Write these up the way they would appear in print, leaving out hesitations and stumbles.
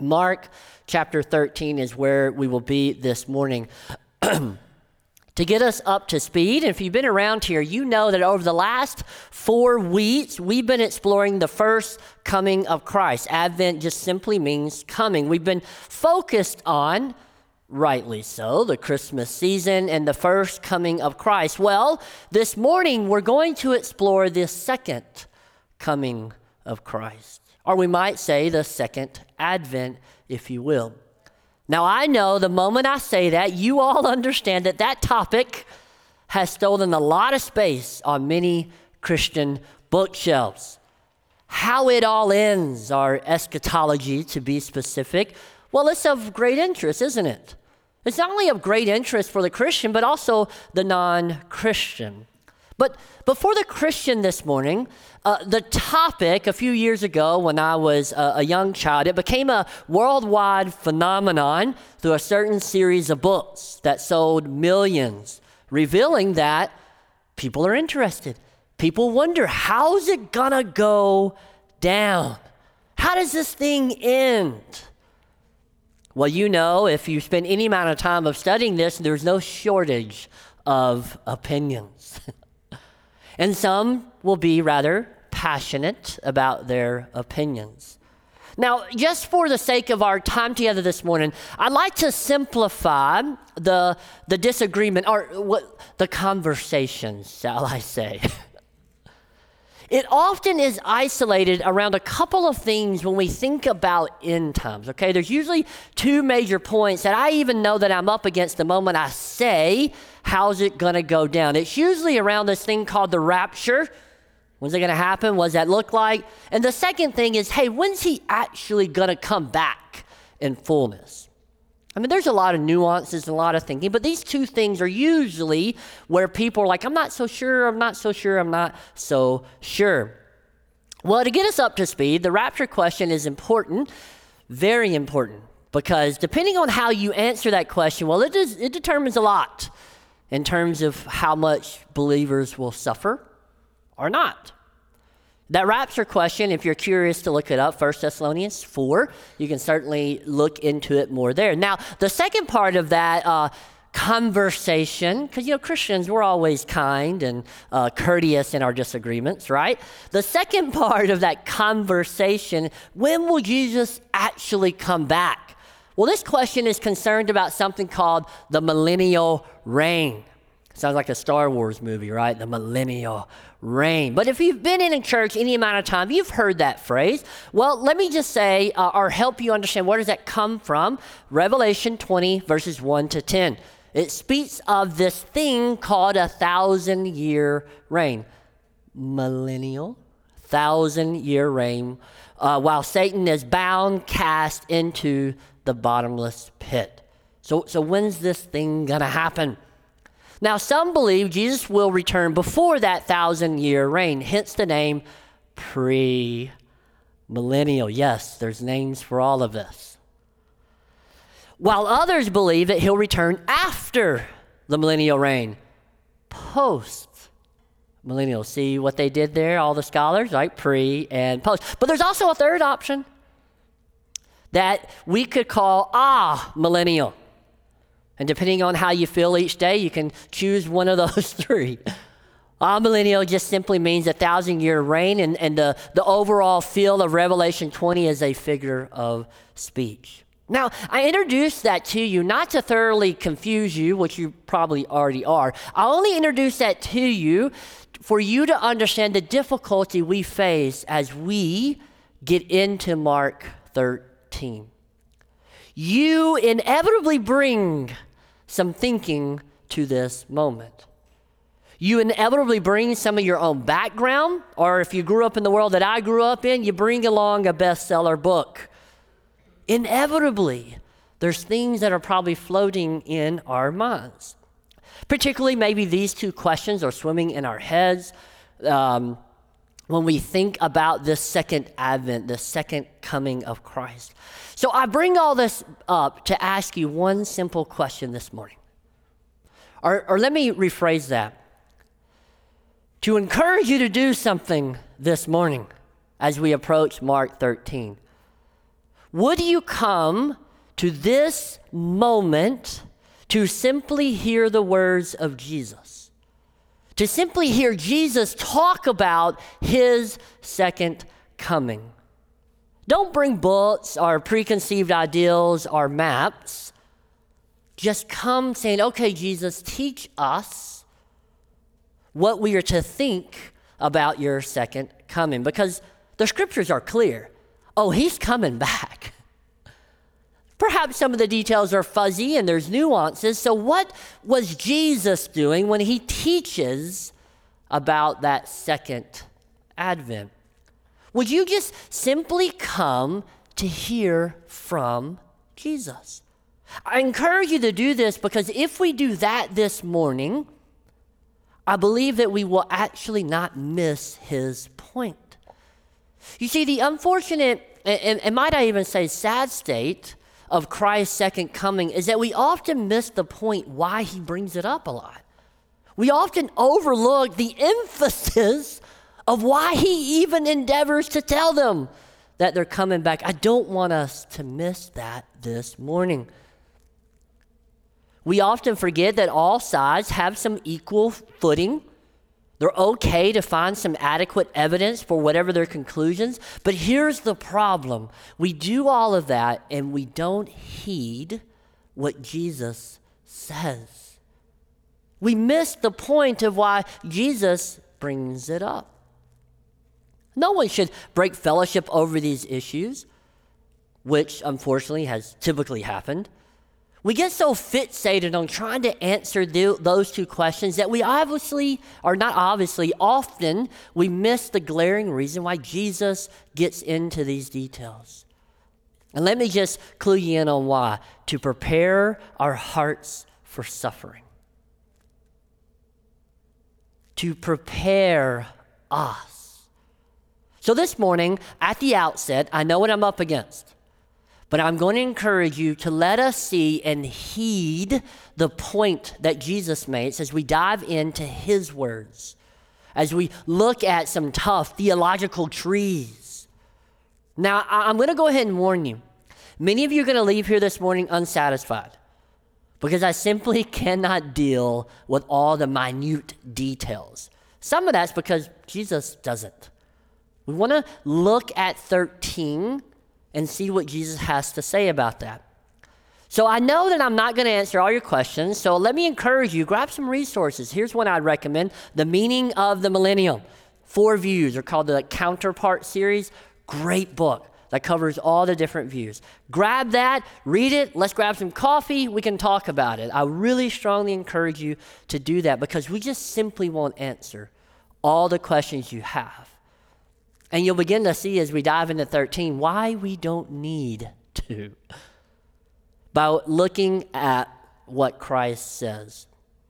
Mark chapter 13 is where we will be this morning. To get us up to speed, if you've been around here, you know that over the last 4 weeks, we've been exploring the first coming of Christ. Advent just simply means coming. We've been focused on, rightly so, the Christmas season and the first coming of Christ. Well, this morning, we're going to explore the second coming of Christ. Or we might say the second Advent, if you will. Now, I know the moment I say that, you all understand that that topic has stolen a lot of space on many Christian bookshelves. How it all ends, our eschatology to be specific, well, it's of great interest, isn't it? It's not only of great interest for the Christian, but also the non-Christian. But for the Christian this morning, the topic a few years ago when I was a young child, it became a worldwide phenomenon through a certain series of books that sold millions, revealing that people are interested. People wonder, how's it gonna go down? How does this thing end? Well, you know, if you spend any amount of time of studying this, there's no shortage of opinions. And some will be rather passionate about their opinions. Now, just for the sake of our time together this morning, I'd like to simplify the disagreement, or the conversation, shall I say. It often is isolated around a couple of things when we think about end times, okay? There's usually 2 major points that I even know that I'm up against the moment I say, how's it gonna go down? It's usually around this thing called the rapture. When's it gonna happen? What does that look like? And the second thing is, hey, when's he actually gonna come back in fullness? I mean, there's a lot of nuances and a lot of thinking, but these 2 things are usually where people are like, I'm not so sure, I'm not so sure, I'm not so sure. Well, to get us up to speed, the rapture question is important, very important, because depending on how you answer that question, well, it determines a lot in terms of how much believers will suffer or not. That rapture question, if you're curious to look it up, 1 Thessalonians 4, you can certainly look into it more there. Now, the second part of that conversation, because, you know, Christians, we're always kind and courteous in our disagreements, right? The second part of that conversation, when will Jesus actually come back? Well, this question is concerned about something called the millennial reign. Sounds like a Star Wars movie, right? The millennial reign. But if you've been in a church any amount of time, you've heard that phrase. Well, let me just say, or help you understand, where does that come from? Revelation 20, verses 1 to 10. It speaks of this thing called 1,000-year reign. Millennial, 1,000-year reign, while Satan is bound, cast into the bottomless pit. So when's this thing gonna happen? Now, some believe Jesus will return before that 1,000-year reign, hence the name pre-millennial. Yes, there's names for all of this. While others believe that he'll return after the millennial reign, post-millennial. See what they did there, all the scholars, right? Pre and post. But there's also a third option that we could call millennial. And depending on how you feel each day, you can choose one of those 3. Millennial just simply means 1,000-year reign, and the overall feel of Revelation 20 is a figure of speech. Now, I introduced that to you not to thoroughly confuse you, which you probably already are. I only introduced that to you for you to understand the difficulty we face as we get into Mark 13. You inevitably bring some thinking to this moment. You inevitably bring some of your own background, or if you grew up in the world that I grew up in, you bring along a bestseller book. Inevitably, there's things that are probably floating in our minds. Particularly maybe these 2 questions are swimming in our heads when we think about this second advent, the second coming of Christ. So I bring all this up to ask you one simple question this morning. Or let me rephrase that. To encourage you to do something this morning as we approach Mark 13. Would you come to this moment to simply hear the words of Jesus? To simply hear Jesus talk about his second coming. Don't bring books or preconceived ideals or maps. Just come saying, okay, Jesus, teach us what we are to think about your second coming. Because the scriptures are clear. Oh, he's coming back. Perhaps some of the details are fuzzy and there's nuances. So what was Jesus doing when he teaches about that second advent? Would you just simply come to hear from Jesus? I encourage you to do this because if we do that this morning, I believe that we will actually not miss his point. You see, the unfortunate, and might I even say sad state of Christ's second coming is that we often miss the point why he brings it up a lot. We often overlook the emphasis of why he even endeavors to tell them that they're coming back. I don't want us to miss that this morning. We often forget that all sides have some equal footing. They're okay to find some adequate evidence for whatever their conclusions. But here's the problem. We do all of that and we don't heed what Jesus says. We miss the point of why Jesus brings it up. No one should break fellowship over these issues, which unfortunately has typically happened. We get so fixated on trying to answer those two questions that we often we miss the glaring reason why Jesus gets into these details. And let me just clue you in on why. To prepare our hearts for suffering. To prepare us. So this morning, at the outset, I know what I'm up against. But I'm going to encourage you to let us see and heed the point that Jesus makes as we dive into his words, as we look at some tough theological trees. Now, I'm going to go ahead and warn you. Many of you are going to leave here this morning unsatisfied because I simply cannot deal with all the minute details. Some of that's because Jesus doesn't. We want to look at 13 and see what Jesus has to say about that. So I know that I'm not going to answer all your questions, so let me encourage you, grab some resources. Here's one I'd recommend, The Meaning of the Millennium. 4 views are called the Counterpart series. Great book that covers all the different views. Grab that, read it, let's grab some coffee, we can talk about it. I really strongly encourage you to do that because we just simply won't answer all the questions you have. And you'll begin to see as we dive into 13 why we don't need to by looking at what Christ says.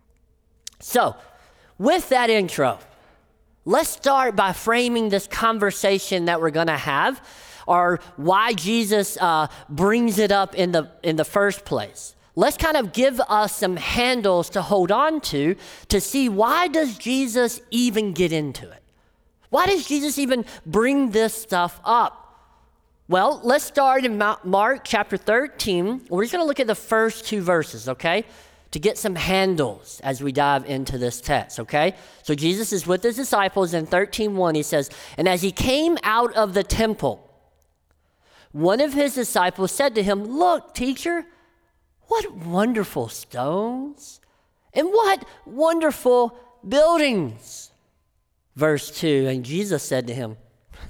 So, with that intro, let's start by framing this conversation that we're going to have, or why Jesus brings it up in the first place. Let's kind of give us some handles to hold on to see why does Jesus even get into it? Why does Jesus even bring this stuff up? Well, let's start in Mark chapter 13. We're just going to look at the first 2 verses, okay? To get some handles as we dive into this text, okay? So Jesus is with his disciples in 13:1. He says, "And as he came out of the temple, one of his disciples said to him, 'Look, teacher, what wonderful stones and what wonderful buildings.'" Verse 2, "And Jesus said to him,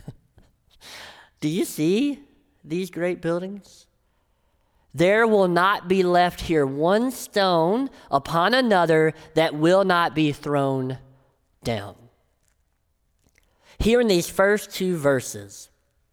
'Do you see these great buildings? There will not be left here one stone upon another that will not be thrown down.'" Here in these first 2 verses,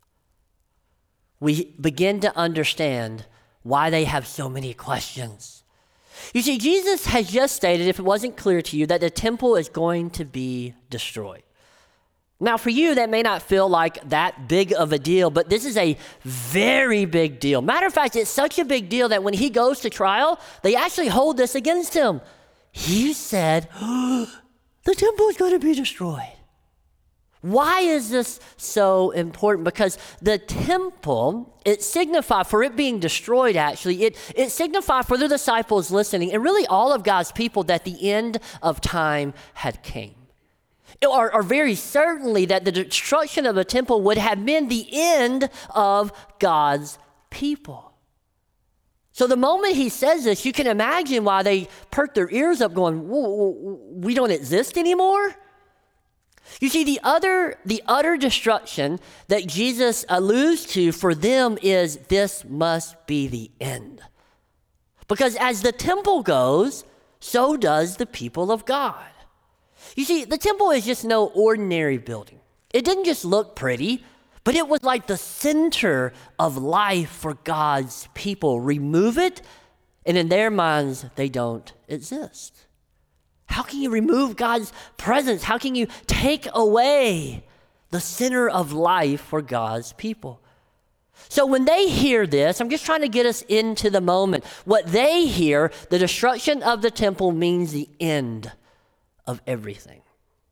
we begin to understand why they have so many questions. You see, Jesus has just stated, if it wasn't clear to you, that the temple is going to be destroyed. Now, for you, that may not feel like that big of a deal, but this is a very big deal. Matter of fact, it's such a big deal that when he goes to trial, they actually hold this against him. He said, "The temple is going to be destroyed." Why is this so important? Because the temple, it signified, for it being destroyed actually, it signified for the disciples listening, and really all of God's people, that the end of time had came. Or very certainly that the destruction of the temple would have been the end of God's people. So the moment he says this, you can imagine why they perk their ears up going, we don't exist anymore? You see, the utter destruction that Jesus alludes to for them is this must be the end. Because as the temple goes, so does the people of God. You see, the temple is just no ordinary building. It didn't just look pretty, but it was like the center of life for God's people. Remove it, and in their minds, they don't exist. How can you remove God's presence? How can you take away the center of life for God's people? So when they hear this, I'm just trying to get us into the moment. What they hear, the destruction of the temple, means the end of everything.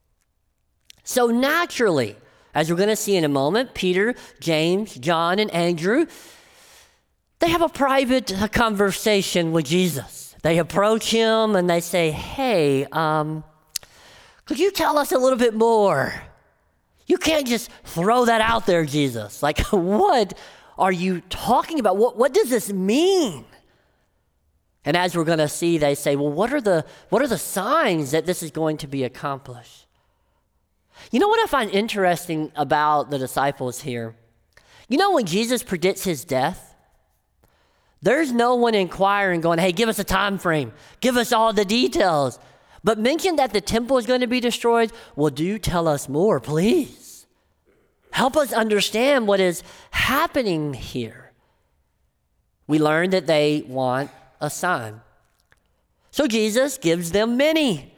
So naturally, as we're going to see in a moment, Peter, James, John, and Andrew, they have a private conversation with Jesus. They approach him and they say, hey, could you tell us a little bit more? You can't just throw that out there, Jesus. Like, what are you talking about? What does this mean? And as we're going to see, they say, well, what are the signs that this is going to be accomplished? You know what I find interesting about the disciples here? You know when Jesus predicts his death, there's no one inquiring going, hey, give us a time frame. Give us all the details. But mention that the temple is going to be destroyed. Well, do tell us more, please. Help us understand what is happening here. We learn that they want a sign. So Jesus gives them many.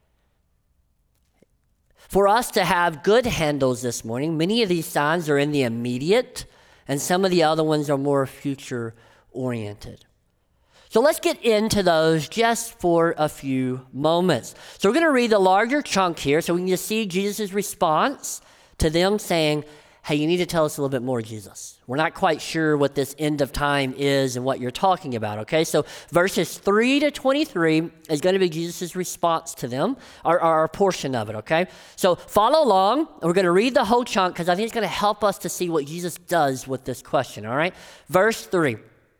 For us to have good handles this morning, many of these signs are in the immediate, and some of the other ones are more future-oriented. So let's get into those just for a few moments. So we're going to read the larger chunk here so we can just see Jesus' response to them saying, hey, you need to tell us a little bit more, Jesus. We're not quite sure what this end of time is and what you're talking about, okay? So verses 3 to 23 is going to be Jesus' response to them, or a portion of it, okay? So follow along. We're going to read the whole chunk because I think it's going to help us to see what Jesus does with this question, all right? Verse 3.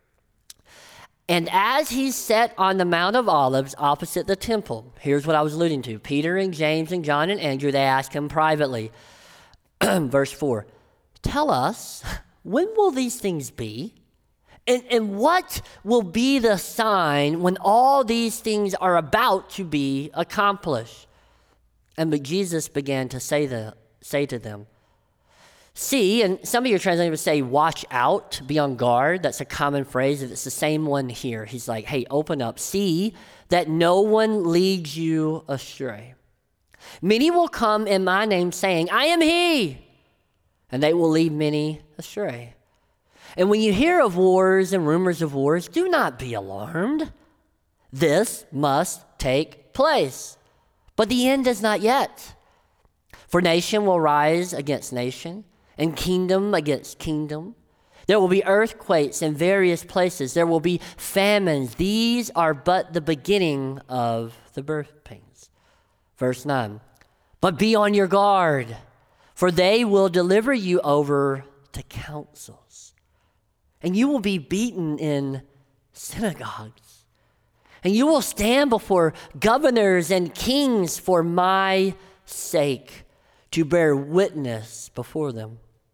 And as he sat on the Mount of Olives opposite the temple, here's what I was alluding to. Peter and James and John and Andrew, they asked him privately, verse 4, tell us, when will these things be? And what will be the sign when all these things are about to be accomplished? But Jesus began to say to them, see, and some of your translators would say, watch out, be on guard. That's a common phrase. It's the same one here. He's like, hey, open up. See that no one leads you astray. Many will come in my name saying, I am he, and they will lead many astray. And when you hear of wars and rumors of wars, do not be alarmed. This must take place. But the end is not yet. For nation will rise against nation, and kingdom against kingdom. There will be earthquakes in various places. There will be famines. These are but the beginning of the birth pains. Verse 9, but be on your guard, for they will deliver you over to councils, and you will be beaten in synagogues, and you will stand before governors and kings for my sake to bear witness before them.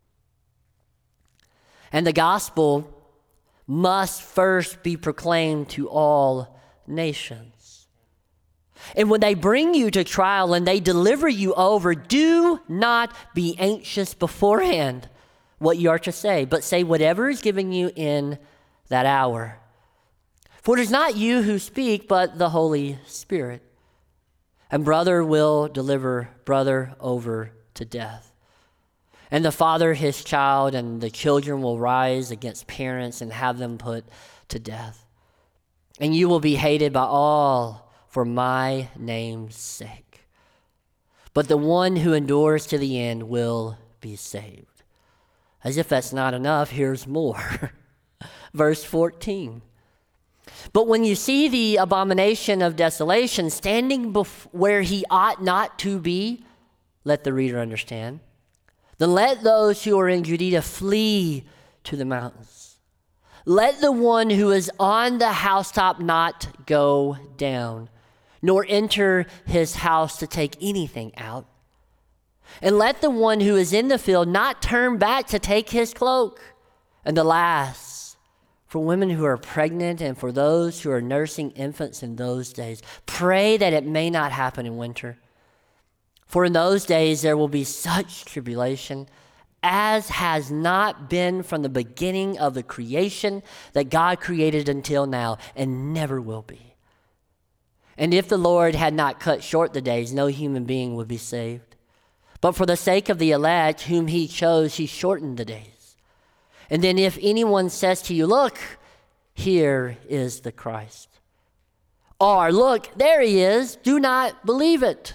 And the gospel must first be proclaimed to all nations. And when they bring you to trial and they deliver you over, do not be anxious beforehand what you are to say, but say whatever is given you in that hour. For it is not you who speak, but the Holy Spirit. And brother will deliver brother over to death. And the father his child, and the children will rise against parents and have them put to death. And you will be hated by all for my name's sake. but the one who endures to the end will be saved. As if that's not enough, here's more. Verse 14. But when you see the abomination of desolation standing where he ought not to be, let the reader understand, then let those who are in Judea flee to the mountains. Let the one who is on the housetop not go down, nor enter his house to take anything out. And let the one who is in the field not turn back to take his cloak. And alas, for women who are pregnant and for those who are nursing infants in those days, pray that it may not happen in winter. For in those days there will be such tribulation as has not been from the beginning of the creation that God created until now, and never will be. And if the Lord had not cut short the days, no human being would be saved. But for the sake of the elect whom he chose, he shortened the days. And then if anyone says to you, look, here is the Christ, or look, there he is, do not believe it.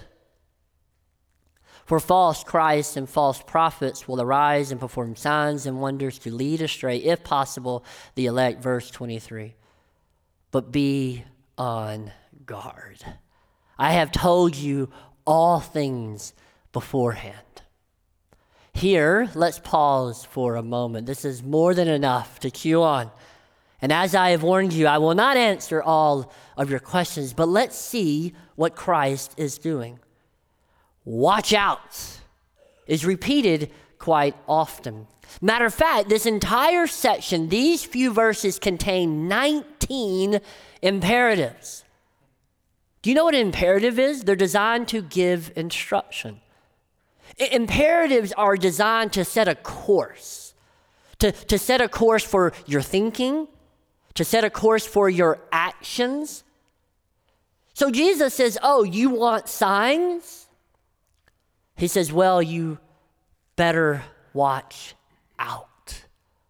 For false Christs and false prophets will arise and perform signs and wonders to lead astray, if possible, the elect. Verse 23. But be on guard. I have told you all things beforehand. Here, let's pause for a moment. This is more than enough to chew on. And as I have warned you, I will not answer all of your questions, but let's see what Christ is doing. Watch out is repeated quite often. Matter of fact, this entire section, these few verses contain 19 imperatives. Do you know what an imperative is? They're designed to give instruction. Imperatives are designed to set a course, to set a course for your thinking, to set a course for your actions. So Jesus says, oh, you want signs? He says, well, you better watch out.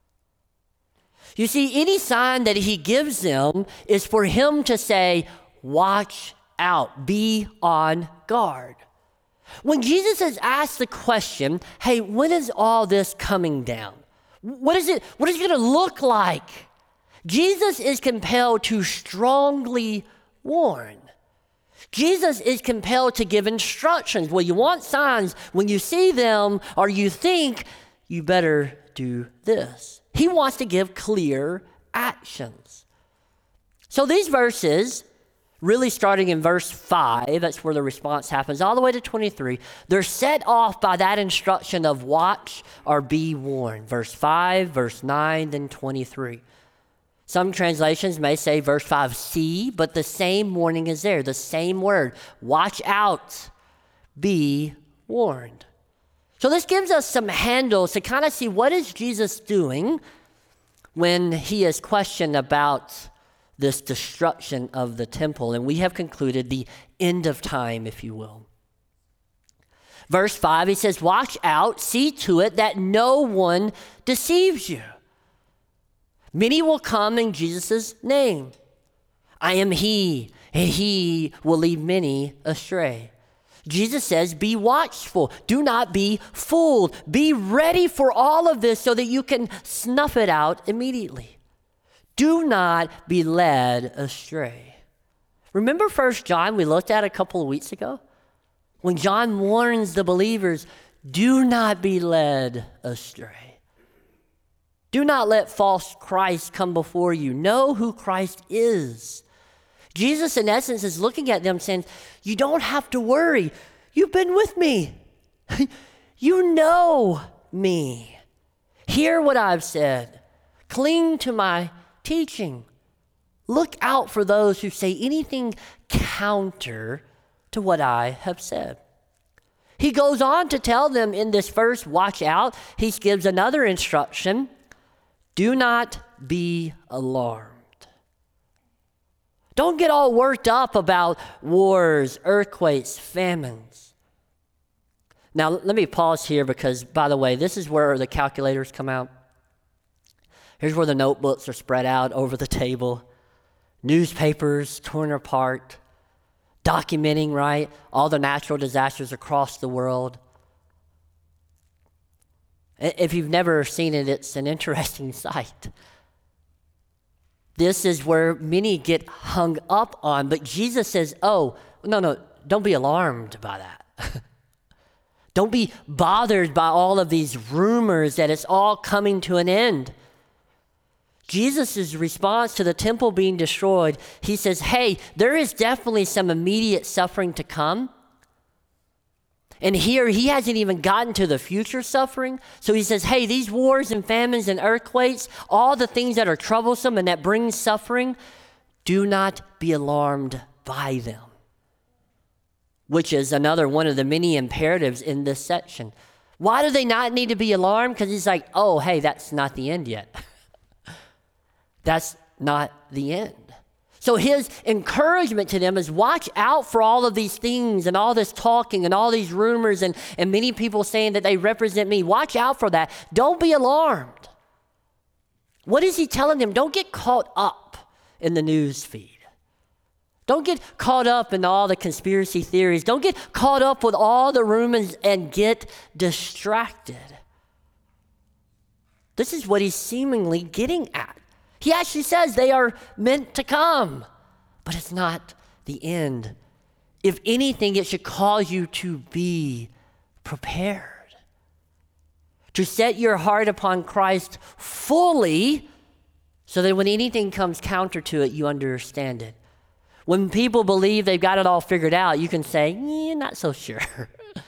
You see, any sign that he gives them is for him to say, watch out, be on guard. When Jesus is asked the question, hey, when is all this coming down? What is it going to look like? Jesus is compelled to strongly warn. Jesus is compelled to give instructions. Well, you want signs. When you see them or you think, you better do this. He wants to give clear actions. So these verses, really starting in verse 5, that's where the response happens, all the way to 23, they're set off by that instruction of watch or be warned. Verse 5, verse 9, then 23. Some translations may say verse 5, see, but the same warning is there, the same word. Watch out, be warned. So this gives us some handles to kind of see what is Jesus doing when he is questioned about this destruction of the temple. And we have concluded the end of time, if you will. Verse 5, he says, watch out, see to it that no one deceives you. Many will come in Jesus' name. I am he, and he will lead many astray. Jesus says, be watchful. Do not be fooled. Be ready for all of this so that you can snuff it out immediately. Do not be led astray. Remember 1 John we looked at a couple of weeks ago? When John warns the believers, do not be led astray. Do not let false Christ come before you. Know who Christ is. Jesus, in essence, is looking at them saying, you don't have to worry. You've been with me. You know me. Hear what I've said. Cling to my teaching. Look out for those who say anything counter to what I have said. He goes on to tell them in this verse, watch out. He gives another instruction. Do not be alarmed. Don't get all worked up about wars, earthquakes, famines. Now, let me pause here because, by the way, this is where the calculators come out. Here's where the notebooks are spread out over the table. Newspapers torn apart. documenting, right, all the natural disasters across the world. If you've never seen it, it's an interesting sight. This is where many get hung up on, but Jesus says, oh, no, don't be alarmed by that. Don't be bothered by all of these rumors that it's all coming to an end. Jesus' response to the temple being destroyed, he says, hey, there is definitely some immediate suffering to come. And here, he hasn't even gotten to the future suffering. So he says, hey, these wars and famines and earthquakes, all the things that are troublesome and that bring suffering, do not be alarmed by them. Which is another one of the many imperatives in this section. Why do they not need to be alarmed? Because he's like, oh, hey, that's not the end yet. That's not the end. So his encouragement to them is watch out for all of these things and all this talking and all these rumors and many people saying that they represent me. Watch out for that. Don't be alarmed. What is he telling them? Don't get caught up in the news feed. Don't get caught up in all the conspiracy theories. Don't get caught up with all the rumors and get distracted. This is what he's seemingly getting at. He actually says they are meant to come, but it's not the end. If anything, it should cause you to be prepared, to set your heart upon Christ fully so that when anything comes counter to it, you understand it. When people believe they've got it all figured out, you can say, not so sure.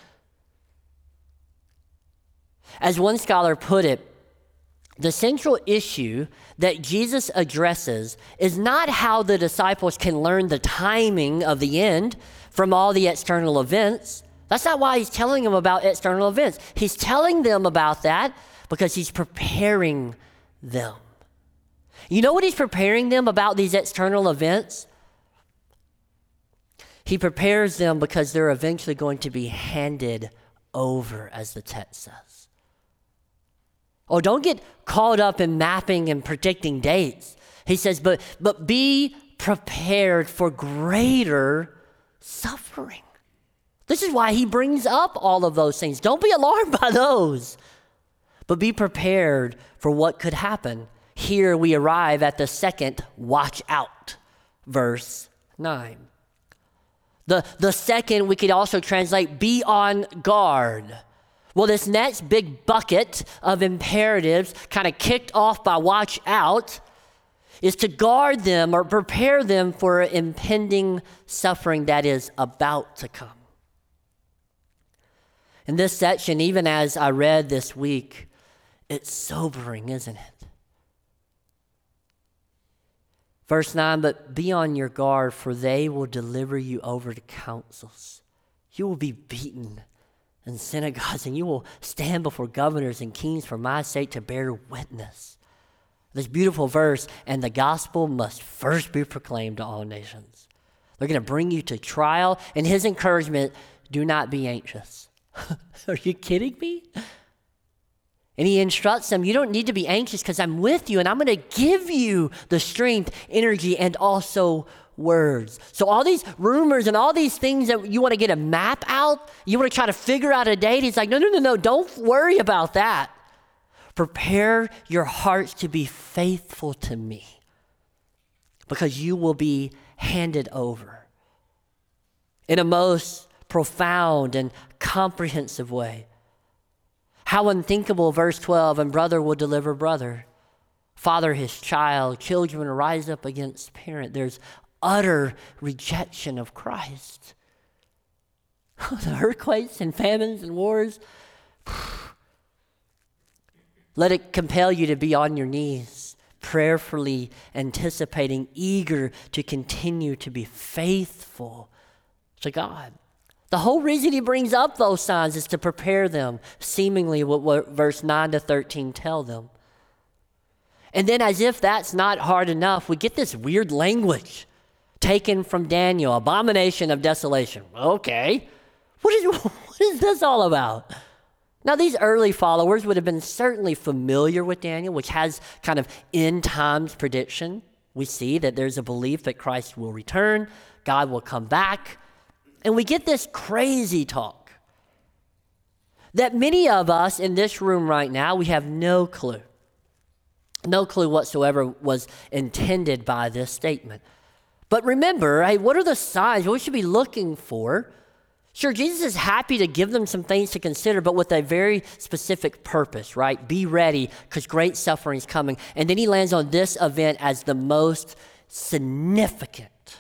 As one scholar put it, the central issue that Jesus addresses is not how the disciples can learn the timing of the end from all the external events. That's not why he's telling them about external events. He's telling them about that because he's preparing them. You know what he's preparing them about these external events? He prepares them because they're eventually going to be handed over, as the text says. Oh, don't get caught up in mapping and predicting dates. He says, but be prepared for greater suffering. This is why he brings up all of those things. Don't be alarmed by those, but be prepared for what could happen. Here we arrive at the second watch out, verse 9. The second we could also translate be on guard. Well, this next big bucket of imperatives, kind of kicked off by watch out, is to guard them or prepare them for impending suffering that is about to come. In this section, even as I read this week, it's sobering, isn't it? Verse 9, but be on your guard, for they will deliver you over to councils. You will be beaten in synagogues, and you will stand before governors and kings for my sake to bear witness. This beautiful verse, and the gospel must first be proclaimed to all nations. They're going to bring you to trial, and his encouragement, do not be anxious. Are you kidding me? And he instructs them, you don't need to be anxious because I'm with you and I'm going to give you the strength, energy, and also words. So all these rumors and all these things that you want to get a map out, you want to try to figure out a date, he's like, no, don't worry about that. Prepare your hearts to be faithful to me because you will be handed over in a most profound and comprehensive way. How unthinkable, verse 12, and brother will deliver brother, father his child, children will rise up against parent. There's utter rejection of Christ. The earthquakes and famines and wars. Let it compel you to be on your knees, prayerfully anticipating, eager to continue to be faithful to God. The whole reason he brings up those signs is to prepare them, seemingly what verse 9 to 13 tell them. And then as if that's not hard enough, we get this weird language taken from Daniel, abomination of desolation. Okay, what is this all about? Now, these early followers would have been certainly familiar with Daniel, which has kind of end times prediction. We see that there's a belief that Christ will return, God will come back, And we get this crazy talk that many of us in this room right now, we have no clue. No clue whatsoever was intended by this statement. But remember, hey, what are the signs? What we should be looking for? Sure, Jesus is happy to give them some things to consider, but with a very specific purpose, right? Be ready, because great suffering is coming. And then he lands on this event as the most significant,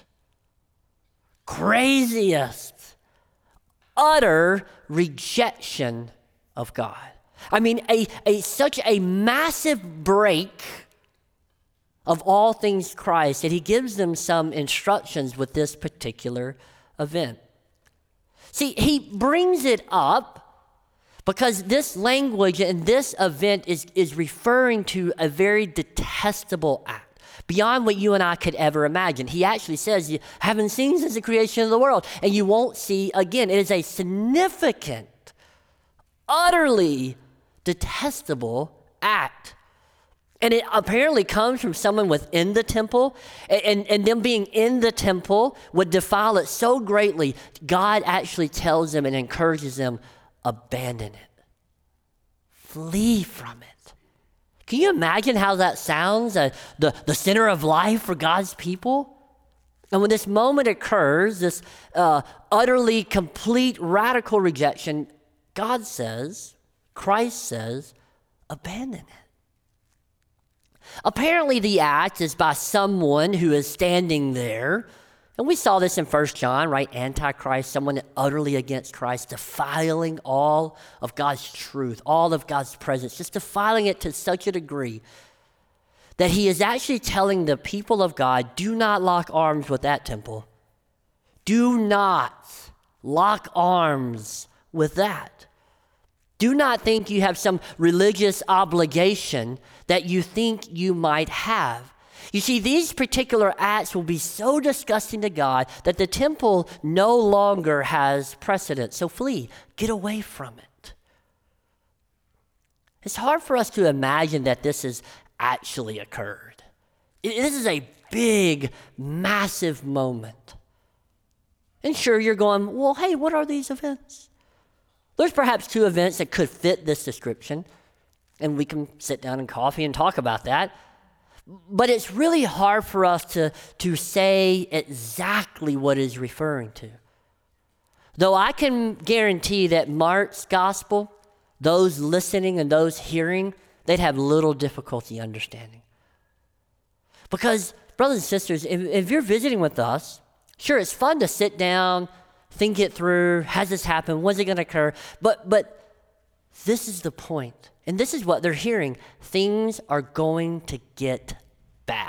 craziest, utter rejection of God. I mean, such a massive break of all things Christ that he gives them some instructions with this particular event. See, he brings it up because this language and this event is referring to a very detestable act, beyond what you and I could ever imagine. He actually says, you haven't seen since the creation of the world, and you won't see again. It is a significant, utterly detestable act. And it apparently comes from someone within the temple, and them being in the temple would defile it so greatly, God actually tells them and encourages them, abandon it. Flee from it. Can you imagine how that sounds, the center of life for God's people? And when this moment occurs, this utterly complete radical rejection, God says, Christ says, abandon it. Apparently, the act is by someone who is standing there. And we saw this in 1 John, right? Antichrist, someone utterly against Christ, defiling all of God's truth, all of God's presence, just defiling it to such a degree that he is actually telling the people of God, do not lock arms with that temple. Do not lock arms with that. Do not think you have some religious obligation that you think you might have. You see, these particular acts will be so disgusting to God that the temple no longer has precedence. So flee, get away from it. It's hard for us to imagine that this has actually occurred. This is a big, massive moment. And sure, you're going, well, hey, what are these events? There's perhaps two events that could fit this description, and we can sit down and coffee and talk about that. But it's really hard for us to say exactly what it's referring to. Though I can guarantee that Mark's gospel, those listening and those hearing, they'd have little difficulty understanding. Because, brothers and sisters, if you're visiting with us, sure, it's fun to sit down, think it through. Has this happened? When's it going to occur? But this is the point. And this is what they're hearing. Things are going to get bad.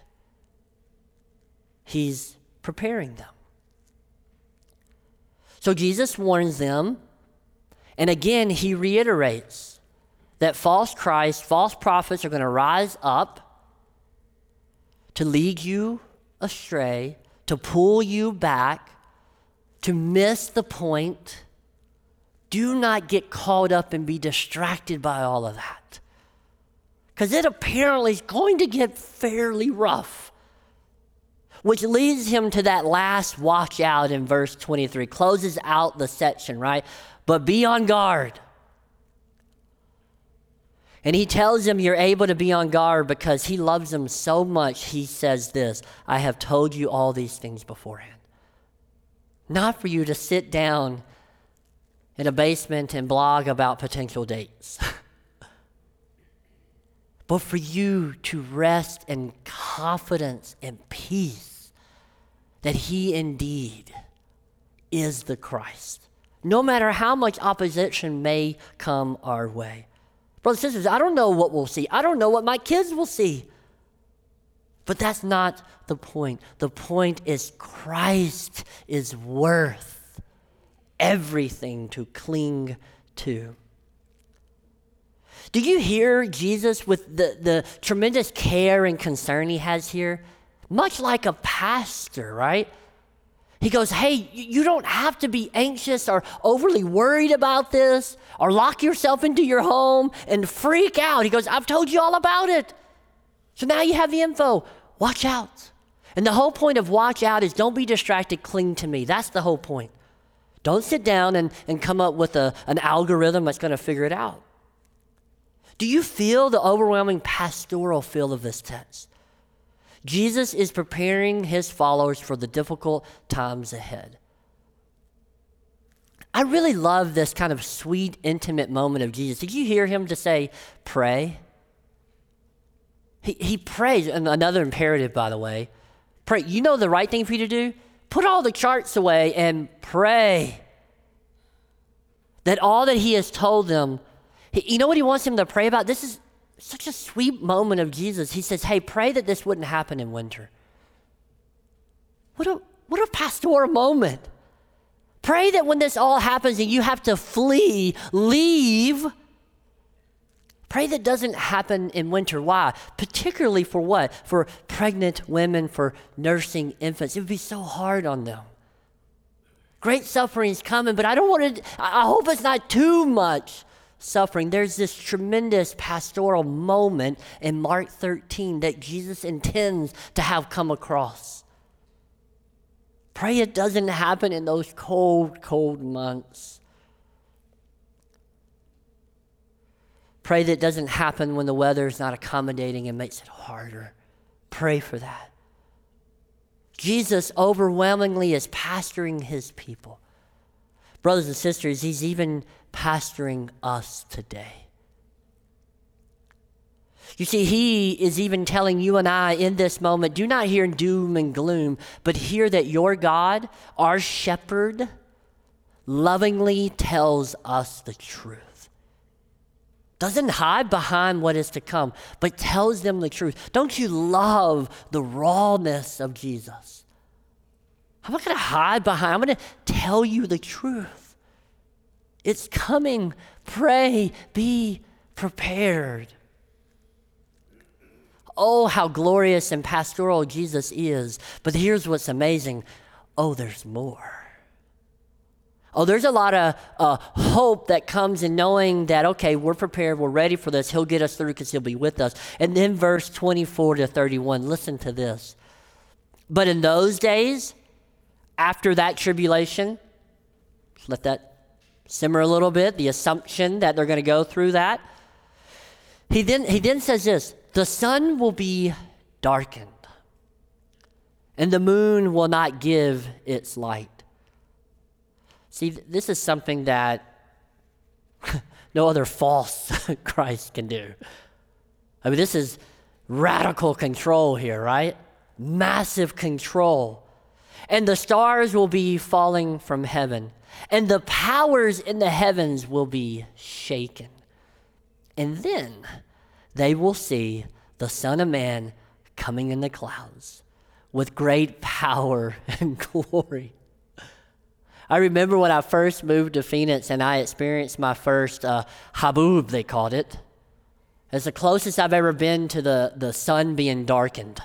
He's preparing them. So Jesus warns them. And again, he reiterates that false Christ, false prophets are going to rise up to lead you astray, to pull you back, to miss the point. Do not get caught up and be distracted by all of that. Because it apparently is going to get fairly rough. Which leads him to that last watch out in verse 23. Closes out the section, right? But be on guard. And he tells them you're able to be on guard because he loves them so much. He says this, I have told you all these things beforehand. Not for you to sit down in a basement and blog about potential dates, but for you to rest in confidence and peace that he indeed is the Christ, no matter how much opposition may come our way. Brothers and sisters, I don't know what we'll see. I don't know what my kids will see. But that's not the point. The point is Christ is worth everything to cling to. Do you hear Jesus with the tremendous care and concern he has here? Much like a pastor, right? He goes, hey, you don't have to be anxious or overly worried about this or lock yourself into your home and freak out. He goes, I've told you all about it. So now you have the info. Watch out. And the whole point of watch out is don't be distracted, cling to me. That's the whole point. Don't sit down and come up with an algorithm that's going to figure it out. Do you feel the overwhelming pastoral feel of this text? Jesus is preparing his followers for the difficult times ahead. I really love this kind of sweet, intimate moment of Jesus. Did you hear him to say, pray? He prays, and another imperative, by the way. Pray. You know the right thing for you to do? Put all the charts away and pray. That all that he has told them, you know what he wants them to pray about? This is such a sweet moment of Jesus. He says, hey, pray that this wouldn't happen in winter. What a pastoral moment. Pray that when this all happens and you have to flee, leave, pray that doesn't happen in winter. Why? Particularly for what? For pregnant women, for nursing infants. It would be so hard on them. Great suffering is coming, but I hope it's not too much suffering. There's this tremendous pastoral moment in Mark 13 that Jesus intends to have come across. Pray it doesn't happen in those cold, cold months. Pray that it doesn't happen when the weather is not accommodating and makes it harder. Pray for that. Jesus overwhelmingly is pastoring his people. Brothers and sisters, he's even pastoring us today. You see, he is even telling you and I in this moment, do not hear doom and gloom, but hear that your God, our shepherd, lovingly tells us the truth. Doesn't hide behind what is to come, but tells them the truth. Don't you love the rawness of Jesus? I'm not going to hide behind. I'm going to tell you the truth. It's coming. Pray. Be prepared. Oh, how glorious and pastoral Jesus is. But here's what's amazing. Oh, there's more. Oh, there's a lot of hope that comes in knowing that, okay, we're prepared, we're ready for this. He'll get us through because he'll be with us. And then verse 24 to 31, listen to this. But in those days, after that tribulation, let that simmer a little bit, the assumption that they're going to go through that. He then says this, the sun will be darkened, and the moon will not give its light. See, this is something that no other false Christ can do. I mean, this is radical control here, right? Massive control. And the stars will be falling from heaven, and the powers in the heavens will be shaken. And then they will see the Son of Man coming in the clouds with great power and glory. I remember when I first moved to Phoenix and I experienced my first haboob, they called it. It's the closest I've ever been to the sun being darkened.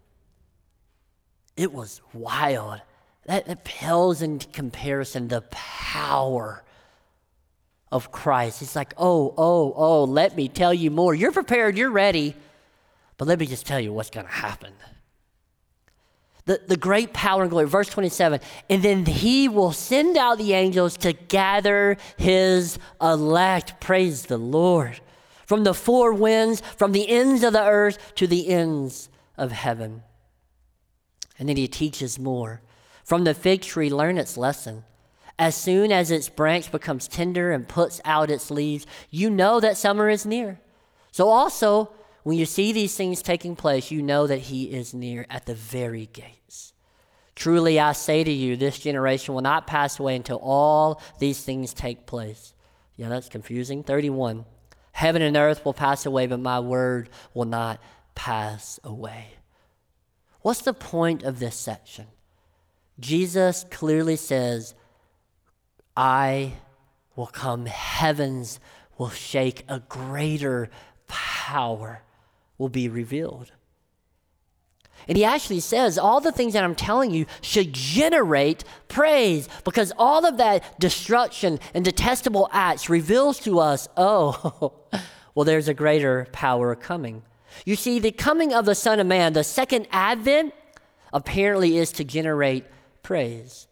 It was wild. That pales in comparison the power of Christ. It's like, oh, let me tell you more. You're prepared, you're ready, but let me just tell you what's going to happen. The great power and glory, verse 27, and then he will send out the angels to gather his elect, praise the Lord, from the four winds, from the ends of the earth to the ends of heaven. And then he teaches more. From the fig tree, learn its lesson. As soon as its branch becomes tender and puts out its leaves, you know that summer is near. So also, when you see these things taking place, you know that he is near at the very gates. Truly, I say to you, this generation will not pass away until all these things take place. Yeah, that's confusing. 31. Heaven and earth will pass away, but my word will not pass away. What's the point of this section? Jesus clearly says, I will come, heavens will shake, a greater power will be revealed. And he actually says all the things that I'm telling you should generate praise, because all of that destruction and detestable acts reveals to us, oh, well, there's a greater power coming. You see, the coming of the Son of Man, the second advent, apparently is to generate praise.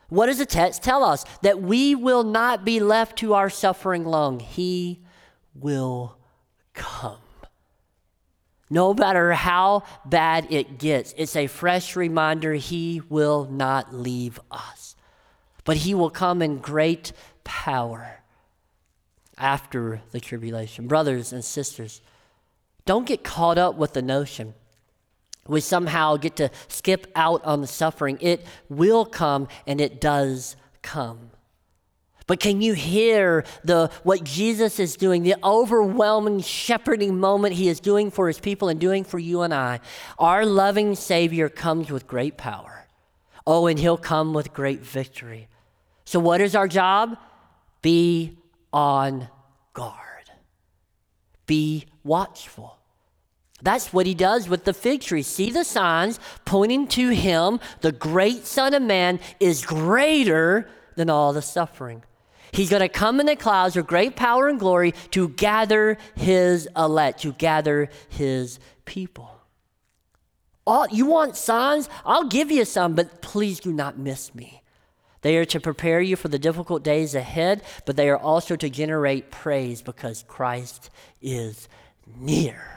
What does the text tell us? That we will not be left to our suffering long. He will come. No matter how bad it gets, it's a fresh reminder he will not leave us. But he will come in great power after the tribulation. Brothers and sisters, don't get caught up with the notion we somehow get to skip out on the suffering. It will come, and it does come. But can you hear what Jesus is doing, the overwhelming shepherding moment he is doing for his people and doing for you and I? Our loving Savior comes with great power. Oh, and he'll come with great victory. So what is our job? Be on guard. Be watchful. That's what he does with the fig tree. See the signs pointing to him. The great Son of Man is greater than all the suffering. He's going to come in the clouds with great power and glory to gather his elect, to gather his people. You want signs? I'll give you some, but please do not miss me. They are to prepare you for the difficult days ahead, but they are also to generate praise because Christ is near.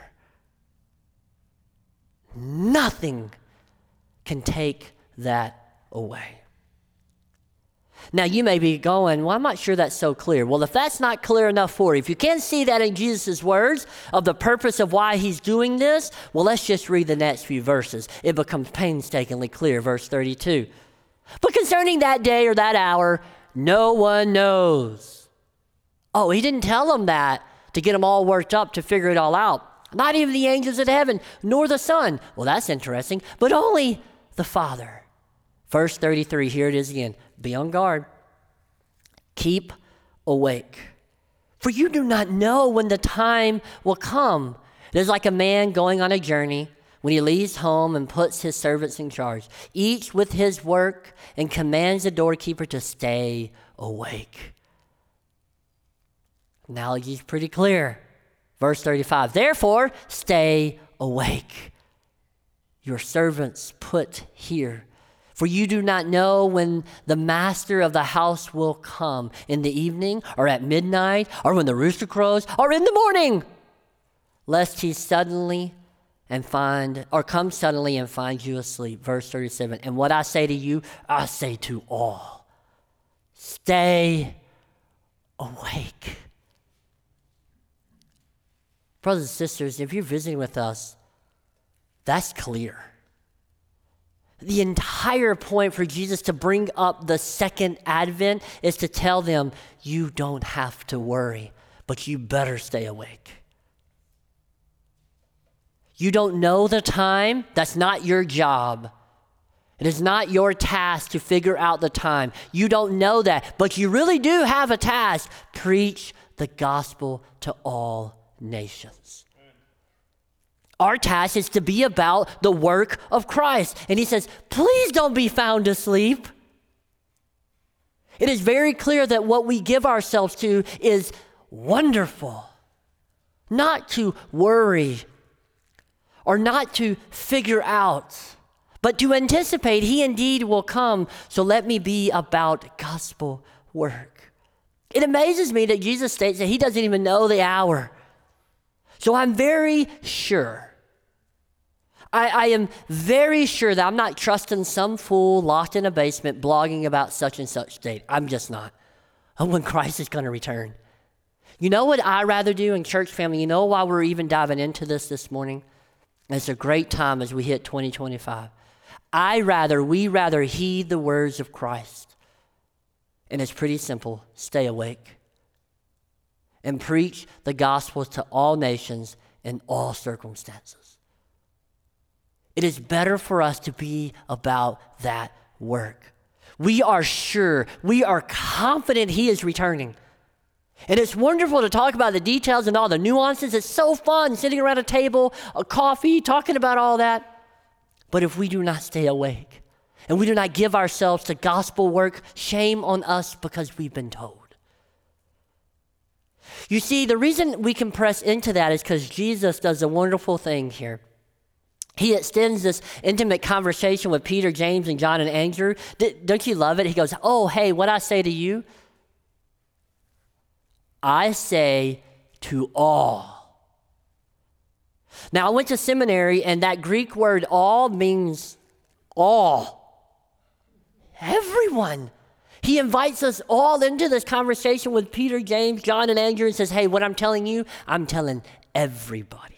Nothing can take that away. Now, you may be going, well, I'm not sure that's so clear. Well, if that's not clear enough for you, if you can't see that in Jesus' words of the purpose of why he's doing this, well, let's just read the next few verses. It becomes painstakingly clear. Verse 32. But concerning that day or that hour, no one knows. Oh, he didn't tell them that to get them all worked up to figure it all out. Not even the angels of heaven, nor the Son. Well, that's interesting, but only the Father. Verse 33, here it is again. Be on guard. Keep awake. For you do not know when the time will come. It is like a man going on a journey when he leaves home and puts his servants in charge, each with his work, and commands the doorkeeper to stay awake. Analogy is pretty clear. Verse 35, therefore, stay awake. Your servants put here. For you do not know when the master of the house will come, in the evening, or at midnight, or when the rooster crows, or in the morning, lest he come suddenly and find you asleep. Verse 37, and what I say to you, I say to all. Stay awake. Brothers and sisters, if you're visiting with us, that's clear. The entire point for Jesus to bring up the second advent is to tell them, you don't have to worry, but you better stay awake. You don't know the time. That's not your job. It is not your task to figure out the time. You don't know that, but you really do have a task. Preach the gospel to all nations. Our task is to be about the work of Christ. And he says, please don't be found asleep. It is very clear that what we give ourselves to is wonderful. Not to worry or not to figure out, but to anticipate he indeed will come. So let me be about gospel work. It amazes me that Jesus states that he doesn't even know the hour. So I'm very sure, I am very sure that I'm not trusting some fool locked in a basement blogging about such and such date. I'm just not. When Christ is going to return. You know what I'd rather do in church family? You know why we're even diving into this morning? It's a great time as we hit 2025. We rather heed the words of Christ. And it's pretty simple. Stay awake. And preach the gospel to all nations in all circumstances. It is better for us to be about that work. We are sure, we are confident he is returning. And it's wonderful to talk about the details and all the nuances. It's so fun sitting around a table, a coffee, talking about all that. But if we do not stay awake and we do not give ourselves to gospel work, shame on us because we've been told. You see, the reason we can press into that is because Jesus does a wonderful thing here. He extends this intimate conversation with Peter, James, and John and Andrew. Don't you love it? He goes, oh, hey, what I say to you, I say to all. Now, I went to seminary, and that Greek word all means all. Everyone. He invites us all into this conversation with Peter, James, John, and Andrew and says, hey, what I'm telling you, I'm telling everybody.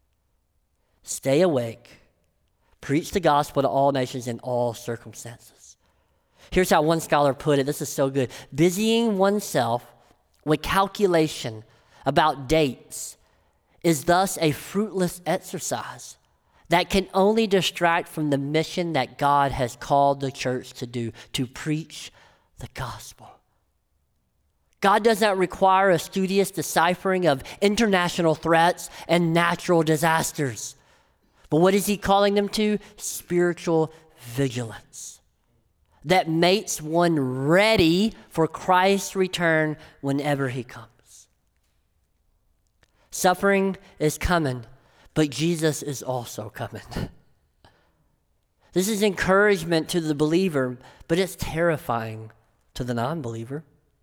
Stay awake. Preach the gospel to all nations in all circumstances. Here's how one scholar put it. This is so good. Busying oneself with calculation about dates is thus a fruitless exercise that can only distract from the mission that God has called the church to do, to preach the gospel. God does not require a studious deciphering of international threats and natural disasters. But what is he calling them to? Spiritual vigilance that makes one ready for Christ's return whenever he comes. Suffering is coming, but Jesus is also coming. This is encouragement to the believer, but it's terrifying to the non-believer.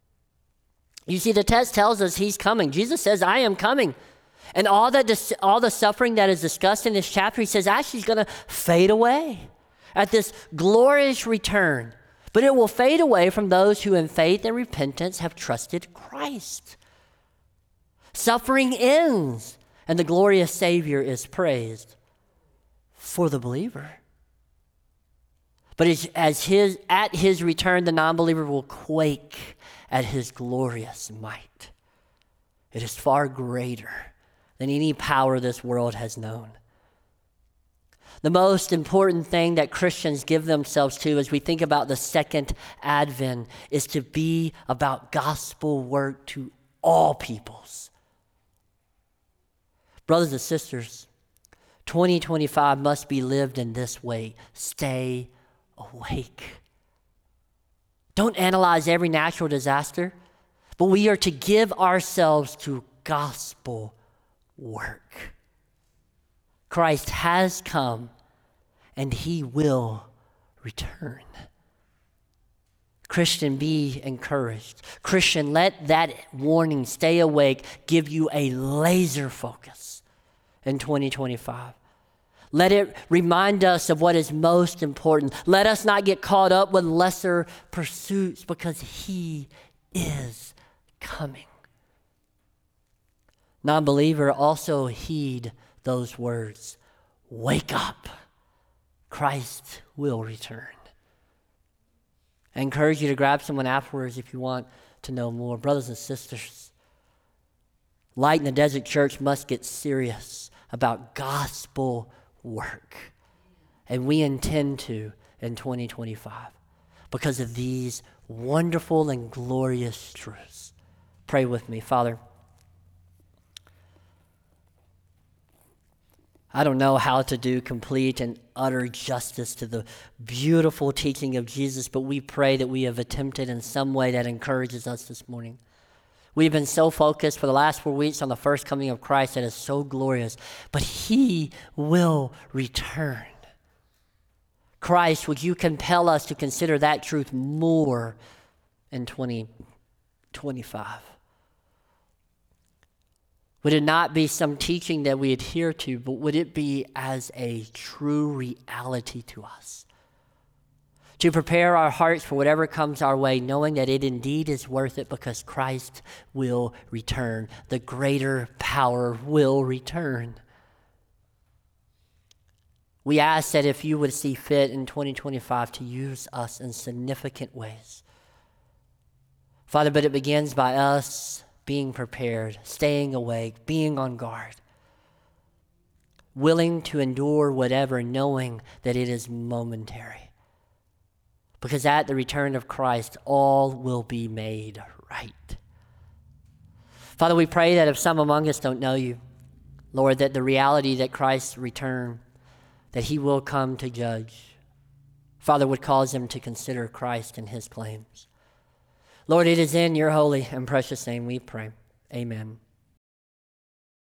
You see, the text tells us he's coming. Jesus says, I am coming. And all the suffering that is discussed in this chapter, he says, actually is going to fade away at this glorious return. But it will fade away from those who in faith and repentance have trusted Christ. Suffering ends, and the glorious Savior is praised for the believer. But at his return, the non-believer will quake at his glorious might. It is far greater than any power this world has known. The most important thing that Christians give themselves to as we think about the second advent is to be about gospel work to all peoples. Brothers and sisters, 2025 must be lived in this way. Stay awake. Don't analyze every natural disaster, but we are to give ourselves to gospel work. Christ has come and he will return. Christian, be encouraged. Christian, let that warning, stay awake, give you a laser focus in 2025. Let it remind us of what is most important. Let us not get caught up with lesser pursuits because he is coming. Non-believer, also heed those words. Wake up. Christ will return. I encourage you to grab someone afterwards if you want to know more. Brothers and sisters, Light in the Desert Church must get serious about gospel work. And we intend to in 2025 because of these wonderful and glorious truths. Pray with me. Father, I don't know how to do complete and utter justice to the beautiful teaching of Jesus, but we pray that we have attempted in some way that encourages us this morning. We've been so focused for the last 4 weeks on the first coming of Christ that is so glorious, but he will return. Christ, would you compel us to consider that truth more in 2025? Would it not be some teaching that we adhere to, but would it be as a true reality to us? To prepare our hearts for whatever comes our way, knowing that it indeed is worth it because Christ will return. The greater power will return. We ask that if you would see fit in 2025 to use us in significant ways. Father, but it begins by us being prepared, staying awake, being on guard, willing to endure whatever, knowing that it is momentary. Because at the return of Christ, all will be made right. Father, we pray that if some among us don't know you, Lord, that the reality that Christ's return, that he will come to judge, Father, would cause them to consider Christ and his claims. Lord, it is in your holy and precious name we pray. Amen.